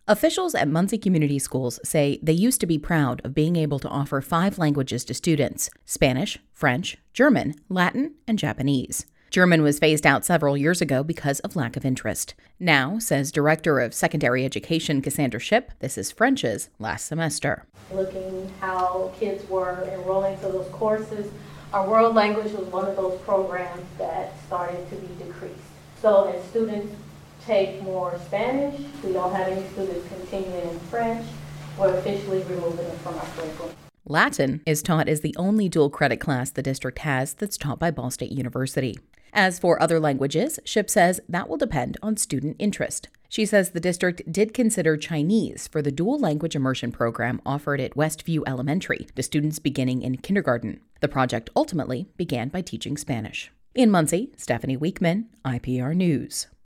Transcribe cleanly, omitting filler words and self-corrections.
Officials at Muncie Community Schools say they used to be proud of being able to offer 5 languages to students: Spanish, French, German, Latin, and Japanese. German was phased out several years ago because of lack of interest. Now, says Director of Secondary Education Cassandra Shipp, this is French's last semester. Looking how kids were enrolling to those courses, our world language was one of those programs that started to be decreased. So as students take more Spanish, we don't have any students continuing in French, we're officially removing it from our curriculum. Latin is taught as the only dual credit class the district has that's taught by Ball State University. As for other languages, Shipp says that will depend on student interest. She says the district did consider Chinese for the dual language immersion program offered at Westview Elementary to students beginning in kindergarten. The project ultimately began by teaching Spanish. In Muncie, Stephanie Weekman, IPR News.